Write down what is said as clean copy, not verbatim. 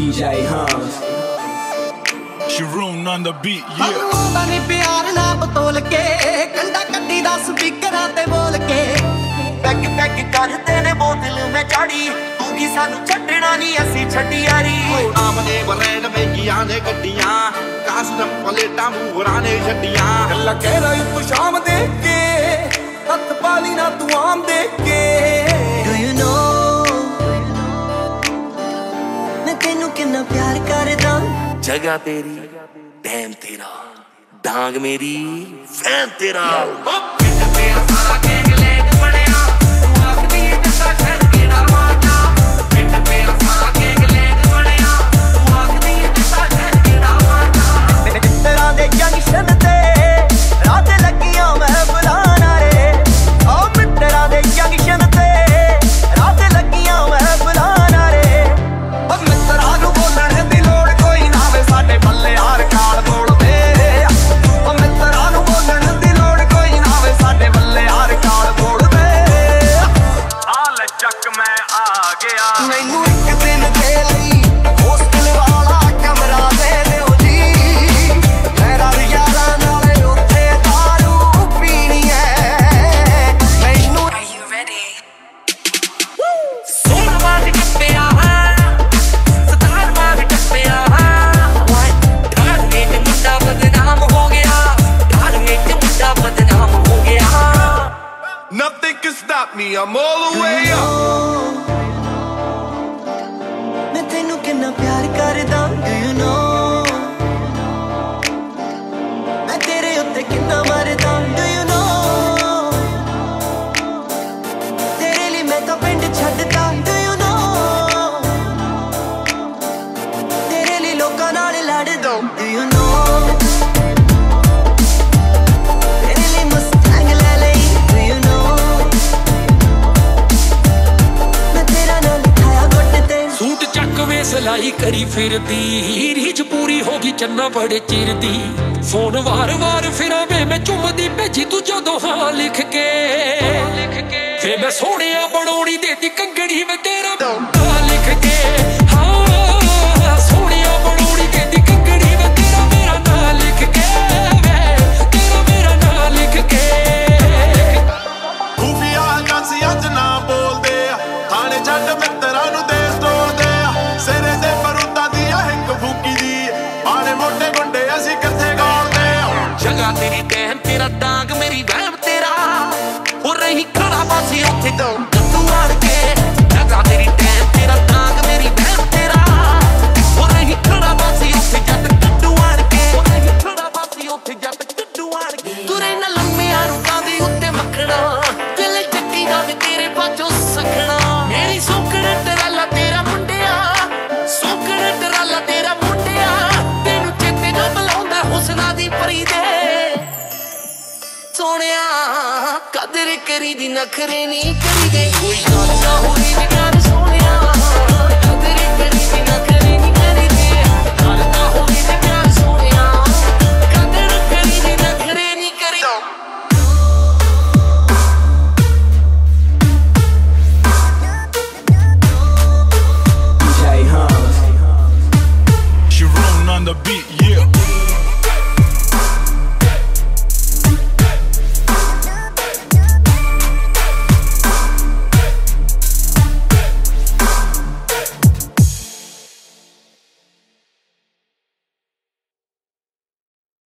DJ Hans. Sharoon on the beat, yeah. ਉਹਦਾ ਨੀ ਪਿਆਰ ਨਾ ਬਤੋਲ ਕੇ ਕੰਡਾ ਕੱਢੀ ਦਾ ਸਪੀਕਰਾਂ ਤੇ ਬੋਲ ਕੇ ਪੈਕ ਪੈਕ ਕਰਦੇ ਨੇ ਬੋਤਲ ਮੈਂ ਚਾੜੀ ਤੂੰ ਕੀ ਸਾਨੂੰ ਛੱਡਣਾ ਨਹੀਂ ਅਸੀਂ ਛੱਡੀ ਯਾਰੀ ਆਮਨੇ ਬਰੈਂਡ ਵੇਗੀਆਂ ਨੇ ਗੱਡੀਆਂ ਕਾਸਟਮ ਪਲੇਟਾਂ ਮੂਹਰਾਂ ਨੇ ਛੱਡੀਆਂ ਗੱਲਾਂ ਕਹਿ ਰਹੀ ਤੂੰ ਸ਼ਾਮ ਦੇ ਕੇ ਹੱਥ ਪਾਲੀ ਨਾ ਤੂੰ ਆਮ ਦੇ ਕੇ Do you know ਮੈਂ ਤੈਨੂੰ ਕਿੰਨਾ ਪਿਆਰ ਕਰਦਾ ਜਗ੍ਹਾ ਤੇਰੀ ਟਾਈਮ ਤੇਰਾ ਡਾਂਗ ਮੇਰੀ ਫੈਨ ਤੇਰਾ ਪਿੰਡ ਤੇ ਸਾਰਾ ਗੈਂਗ ਲੈਗ ਬਣਿਆ ਤੂੰ ਆਖਦੀ ਜਿੱਦਾਂ ਛੱਡ ਕੇ ਨਾ ਮਾਰਨਾ ਪਿੰਡ ਤੇ ਸਾਰਾ ਗੈਂਗ ਲੈਗ ਬਣਿਆ ਤੂੰ ਆਖਦੀ ਜਿੱਦਾਂ ਛੱਡ ਕੇ ਨਾ ਮਾਰਨਾ ਮਿੱਤਰਾਂ ਦੇ ਜੰਕਸ਼ਨ ਤੇ ਰਾਤ ਲੱਗੀਆਂ ਮੈਂ ਬੁਲਾਣਾ ਰੇ ਓ ਮਿੱਤਰਾਂ ਦੇ ਜੰਕਸ਼ਨ ਤੇ ਰਾਤ ਲੱਗੀਆਂ ਮੈਂ ਬੁਲਾਣਾ ਰੇ ਓ ਮਿੱਤਰਾਂ ਨੂੰ ਬੋਲਣ ਦੀ ਲੋੜ ਕੋਈ ਨਾ ਵੇ ਸਾਡੇ ਬੱਲੇ ਹਾਰ ਕਾਲ ਬੋਲਦੇ ਓ ਮਿੱਤਰਾਂ ਨੂੰ ਬੋਲਣ ਦੀ ਲੋੜ ਕੋਈ ਨਾ ਵੇ ਸਾਡੇ ਬੱਲੇ ਹਾਰ ਕਾਲ ਬੋਲਦੇ ਆ ਲੈ ਚੱਕ ਮੈਂ ਆ ਗਿਆ ਮੈਨੂੰ ਇੱਕ ਦਿਨ ਦੇ ਲਈ ਹੋਸਟਲ ਵਾਲਾ ਕਮਰਾ ਦੇ ਦਿਓ ਜੀ ਮੇਰਾ ਯਾਰਾਂ ਨਾਲ ਉੱਥੇ ਦਾਰੂ ਪੀਣੀ ਐ ਮੈਨੂੰ Are you ready? ਸੋਹਣਾ ਬਾਗ ਟੱਪਿਆ ਸਤਾਰ ਬਾਗ ਟੱਪਿਆ ਢਾਲ ਵਿੱਚ ਮੁੰਡਾ ਬਦਨਾਮ ਹੋ ਗਿਆ ਢਾਲ ਵਿੱਚ ਮੁੰਡਾ ਬਦਨਾਮ ਹੋ ਗਿਆ Nothing can stop me, I'm all the way up. ਮੈਂ ਤੈਨੂੰ ਕਿੰਨਾ ਪਿਆਰ ਕਰਦਾ Do you know ਮੈਂ ਤੇਰੇ ਉੱਤੇ ਕਿੰਨਾ ਮਰਦਾ Do you know ਤੇਰੇ ਲਈ ਮੈਂ ਤਾਂ ਪਿੰਡ ਛੱਡਦਾ Do you know ਤੇਰੇ ਲਈ ਲੋਕਾਂ ਨਾਲ ਲੜਦਾ Do you know ਤੇਰੇ ਲਈ ਮਸਟੈਂਗ ਲੈ ਲਈ Do you know ਮੈਂ ਤੇਰਾ ਨਾਂ ਲਿਖਾਇਆ ਗੁੱਟ ਤੇ ਸੂਟ ਚੱਕ ਵੇ ਸਲਾਈ ਕਰੀ ਫਿਰਦੀ ਰੀਝ ਪੂਰੀ ਹੋ ਗਈ ਚੰਨਾ ਬੜੇ ਚਿਰ ਦੀ ਫੋਨ ਵਾਰ-ਵਾਰ ਫਿਰਾਂ ਵੇ ਮੈਂ ਚੁੰਮਦੀ ਭੇਜੀ ਤੂੰ ਜਦੋਂ ਹਾਂ ਲਿਖ ਕੇ ਫੇ ਮੈਂ ਸੋਹਣਿਆ ਬਣਾਉਣੀ ਦੇਤੀ ਕੰਗੜੀ ਵੇ ਤੇਰਾ ਨਾਂ ਲਿਖ ਕੇ ਹਾਂ ਸੋਹਣਿਆ ਬਣਾਉਣੀ ਦੇਤੀ ਕੰਗੜੀ ਵੇ ਤੇਰਾ ਮੇਰਾ ਨਾਂ ਲਿਖ ਕੇ ਵੇ ਤੇਰਾ ਮੇਰਾ ਨਾਂ ਲਿਖ ਕੇ ਖੂਫੀਆ ਕਾਸੀ ਅੱਜ ਨਾ ਬੋਲਦੇ ਆ ਥਾਣੇ ਛੱਡ ਮਿੱਤਰਾਂ ਨੂੰ ਦੇਸ ਤੋੜਦੇ ਆ ਸਿਰੇ ਤੇ ਬਰੂਦਾਂ ਦੀ ਹਿੰਗ ਫੂਕੀ ਦੀ ਆਣੇ ਮੋਟੇ ਗੁੰਡੇ ਅਸੀਂ ਕਿੱਥੇ ਗਾਲਦੇ ਆ ਜਗ੍ਹਾ ਤੇਰੀ ਟਾਈਮ ਤੇਰਾ ਡਾਂਗ ਮੇਰੀ ਵਹਿਮ ਤੇਰਾ ਹੋ ਰਹੀ ਖੜਾ ਬਾਸੀ ਉੱਥੇ ਤੂੰ ਆੜ ਕੇ ਜਗ੍ਹਾ ਤੇਰੀ ਟਾਈਮ ਤੇਰਾ ਡਾਂਗ ਮੇਰੀ ਵਹਿਮ ਤੇਰਾ ਹੋ ਰਹੀ ਖੜਾ ਬਾਸੀ ਉੱਥੇ ਜੱਟ ਕੱਢੂ ਆੜ ਕੇ ਹੋ ਰਹੀ ਖੜਾ ਬਾਸੀ ਉੱਥੇ ਜੱਟ ਕੱਢੂ ਆੜ ਕੇ ਤੁਰੇ ਨਾ ਲੰਮਿਆਂ ਰੁਕਾਂ ਦੇ ਉੱਤੇ ਮੱਖਣਾ ਦਿਲ ਜੱਟੀ ਦਾ ਵੀ ਤੇਰੇ ਬਾਝੋਂ ਸਖਣਾ ਮੇਰੀ ਸੌਕਣ ਟਰਾਲਾ ਤੇਰਾ ਮੁੰਡਿਆ ਸੌਕਣ ਟਰਾਲਾ ਤੇਰਾ ਮੁੰਡਿਆ ਤੈਨੂੰ ਚੇਤੇ ਨਾ ਬੁਲਾਉਂਦਾ ਹੁਸਨਾ ਦੀ ਪਰੀ ਦੇ ਸੋਹਣਿਆ ਕਦਰ ਕਰੀ ਦੀ ਨਖਰੇ ਨਹੀਂ ਕਰੀਦੇ ਕੋਈ ਗੱਲ ਨਾ ਹੋਈ ਵਿਗਾੜ ਸੋਹਣਿਆ ਕਦਰ ਕਰੀ ਦੀ ਨਖਰੇ ਨਹੀਂ ਕਰੀਦੇ ਗੱਲ ਨਾ ਹੋਈ ਵਿਗਾੜ ਸੋਹਣਿਆ ਕਦਰ ਕਰੀ ਦੀ ਨਖਰੇ ਨਹੀਂ ਕਰੀਦੇ DJ Hans. Sharoon on the beat, yeah.